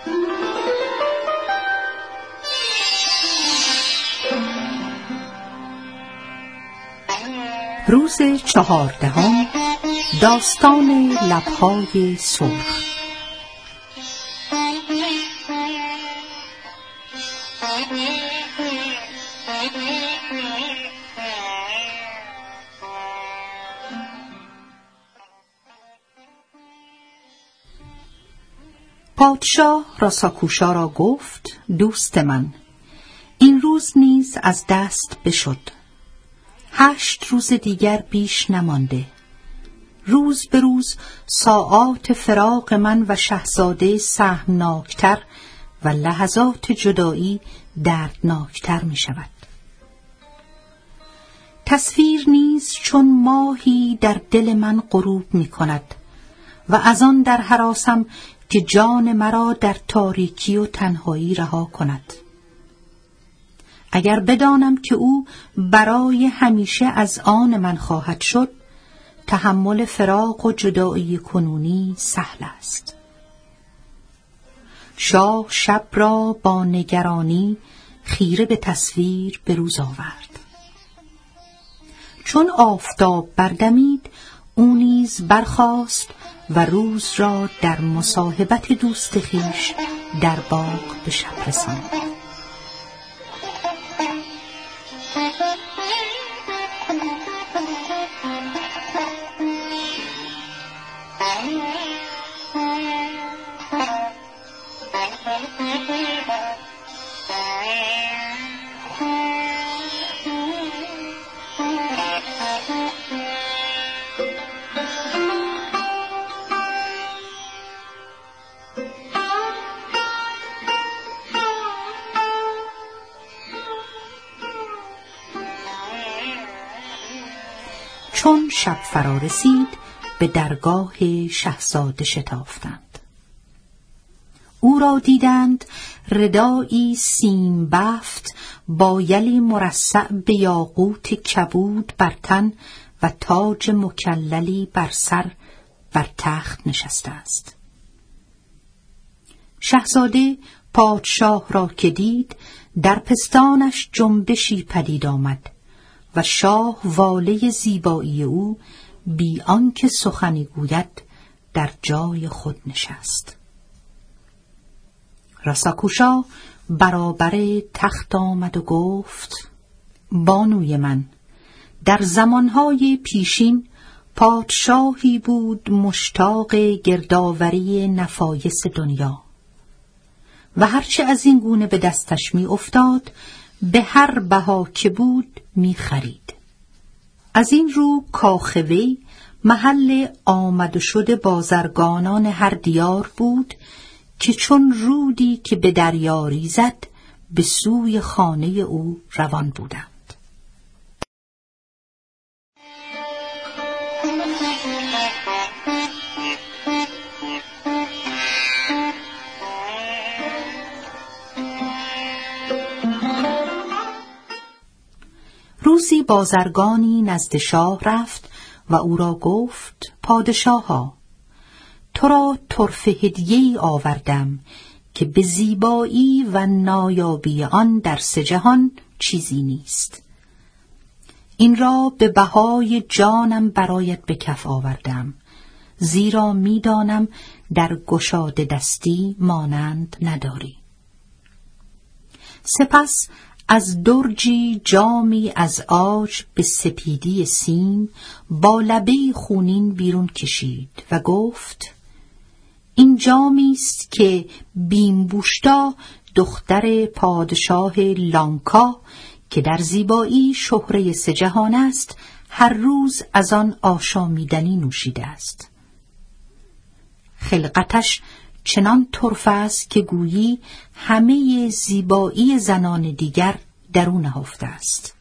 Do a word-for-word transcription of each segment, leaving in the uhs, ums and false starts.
روز چهاردهم، داستان لب‌های سرخ. پادشاه راساکوشا را گفت: دوست من، این روز نیز از دست بشد. هشت روز دیگر بیش نمانده. روز به روز ساعات فراق من و شاهزاده سهمناکتر و لحظات جدایی دردناکتر می شود. تصویر نیز چون ماهی در دل من غروب می کند و از آن در هراسم که جان مرا در تاریکی و تنهایی رها کند. اگر بدانم که او برای همیشه از آن من خواهد شد، تحمل فراق و جدایی کنونی سهل است. شاه شب را با نگرانی خیره به تصویر به روز آورد. چون آفتاب بردمید، او نیز برخاست و روز را در مصاحبت دوست خویش در باغ به شب رساند. چون شب فرا رسید، به درگاه شاهزاده شتافتند. او را دیدند ردایی سیم بفت با یلی مرصع به یاقوت کبود بر تن و تاج مکللی بر سر بر تخت نشسته است. شاهزاده پادشاه را که دید، در پستانش جنبشی پدید آمد و شاه واله زیبایی او بی آنکه سخنی گوید در جای خود نشست. راساکوشا برابر تخت آمد و گفت: بانوی من، در زمانهای پیشین پادشاهی بود مشتاق گردآوری نفایس دنیا و هرچه از این گونه به دستش می افتاد به هر بها که بود می خرید. از این رو کاخ وی محل آمد و شد بازرگانان هر دیار بود که چون رودی که به دریا ریزد به سوی خانه او روان بودند. روزی بازرگانی نزد شاه رفت و او را گفت: پادشاها، تو را طرفه هدیه‌ای آوردم که به زیبایی و نایابی آن در سه جهان چیزی نیست. این را به بهای جانم برایت به کف آوردم، زیرا می دانم در گشاده دستی مانند نداری. سپس از درجی جامی از عاج به سپیدی سیم با لبه‌ای خونین بیرون کشید و گفت: این جامی است که بیمبوشتا دختر پادشاه لانکا که در زیبایی شهره سه جهان است، هر روز از آن آشامیدنی نوشیده است. خلقتش چنان طرف است که گویی همه زیبایی زنان دیگر در او نهفته است.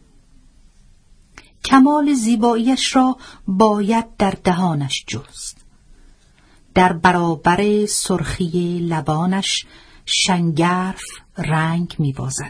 کمال زیباییش را باید در دهانش جست. در برابر سرخی لبانش شنگرف رنگ می‌بازد.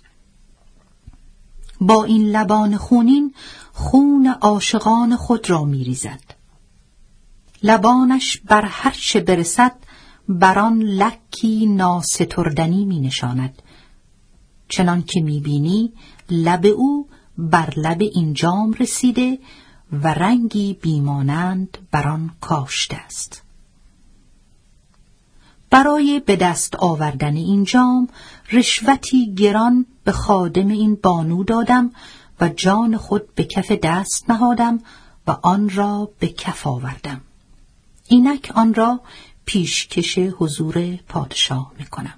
با این لبان خونین خون عاشقان خود را می‌ریزد. لبانش بر هر چه برسد بر آن لک رنکی ناستردنی می نشاند. چنان که می بینی لب او بر لب این جام رسیده و رنگی بیمانند بر آن کاشته است. برای به دست آوردن این جام رشوتی گران به خادم این بانو دادم و جان خود به کف دست نهادم و آن را به کف آوردم. اینک آن را پیشکش حضور پادشاه میکنم.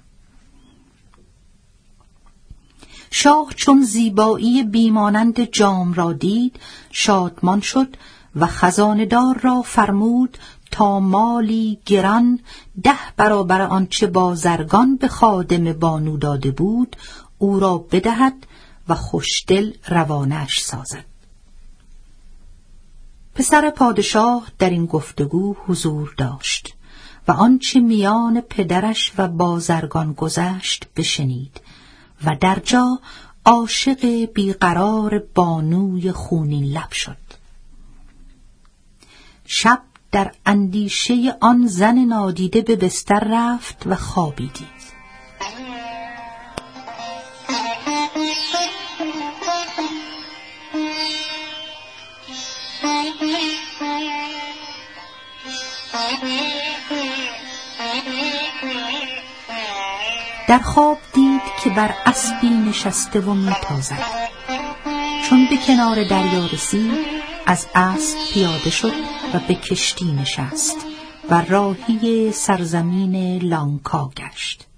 شاه چون زیبایی بیمانند جام را دید شادمان شد و خزانه‌دار را فرمود تا مالی گران ده برابر آنچه بازرگان به خادم بانو داده بود او را بدهد و خوشدل روانه‌اش سازد. پسر پادشاه در این گفتگو حضور داشت و آنچه میان پدرش و بازرگان گذشت بشنید و در جا عاشق بیقرار بانوی خونین لب شد. شب در اندیشه آن زن نادیده به بستر رفت و خوابیدید. در خواب دید که بر اسبی نشسته و میتازد. چون به کنار دریا رسید از اسب پیاده شد و به کشتی نشست و راهی سرزمین لانکا گشت.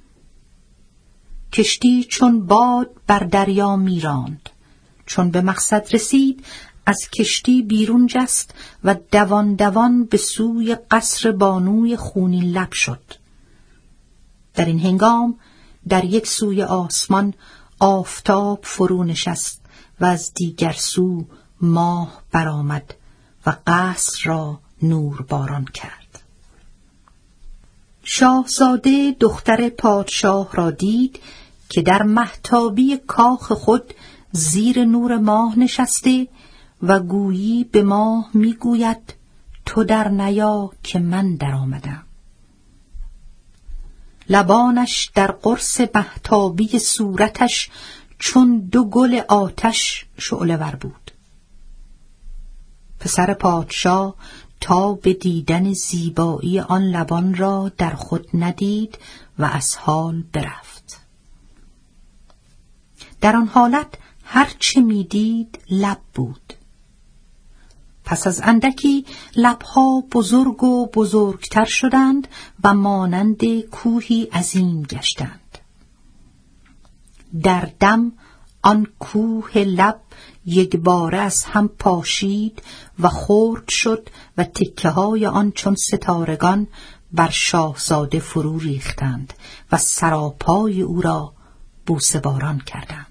کشتی چون باد بر دریا میراند. چون به مقصد رسید از کشتی بیرون جست و دوان دوان به سوی قصر بانوی خونین لب شد. در این هنگام در یک سوی آسمان آفتاب فرو نشست و از دیگر سو ماه برآمد و قصر را نور باران کرد. شاهزاده دختر پادشاه را دید که در مهتابی کاخ خود زیر نور ماه نشسته و گویی به ماه میگوید تو در نیا که من در آمدم. لبانش در قرص مهتابی صورتش چون دو گل آتش شعله ور بود. پسر پادشاه تا به دیدن زیبایی آن لبان را در خود ندید و از حال برفت. در آن حالت هر چه می دید لب بود. پس از اندکی لبها بزرگ و بزرگتر شدند و مانند کوهی عظیم گشتند. در دم آن کوه لب یک باره از هم پاشید و خرد شد و تکه های آن چون ستارگان بر شاهزاده فرو ریختند و سراپای او را بوسه باران کردند.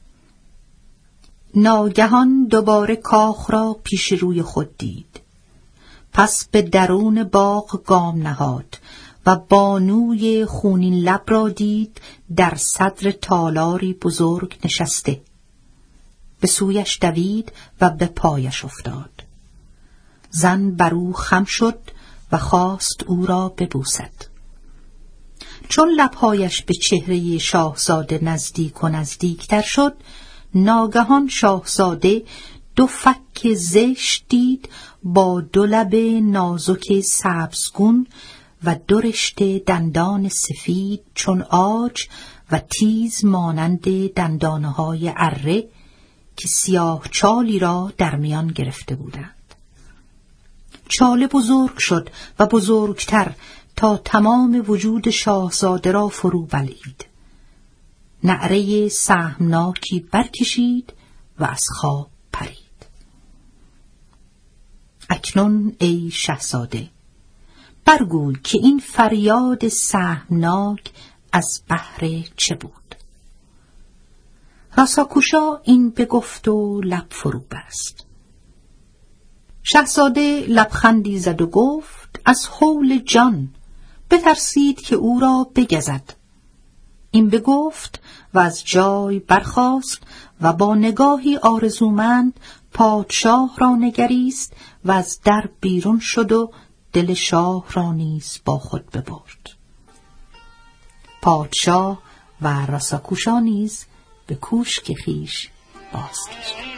ناگهان دوباره کاخ را پیش روی خود دید. پس به درون باغ گام نهاد و بانوی خونین لب را دید در صدر تالاری بزرگ نشسته. به سویش دوید و به پایش افتاد. زن بر او خم شد و خواست او را ببوسد. چون لبهایش به چهره شاهزاده نزدیک و نزدیکتر شد، ناگهان شاهزاده دو فک زشت دید با دو لب نازک سبزگون و دو رشته دندان سفید چون عاج و تیز مانند دندانه‌های اره که سیاه چالی را در میان گرفته بودند. چاله بزرگ شد و بزرگتر تا تمام وجود شاهزاده را فرو بلعید. نعره سهمناکی برکشید و از خواب پرید. اکنون ای شاهزاده برگوی که این فریاد سهمناک از بهر چه بود؟ راساکوشا این بگفت و لب فرو بست. شاهزاده لبخندی زد و گفت از هول جان بترسید که او را بگزد. این بگفت و از جای برخاست و با نگاهی آرزومند پادشاه را نگریست و از در بیرون شد و دل شاه را نیز با خود ببرد. پادشاه و رساکوشا نیز به کوشک خویش بازگشت.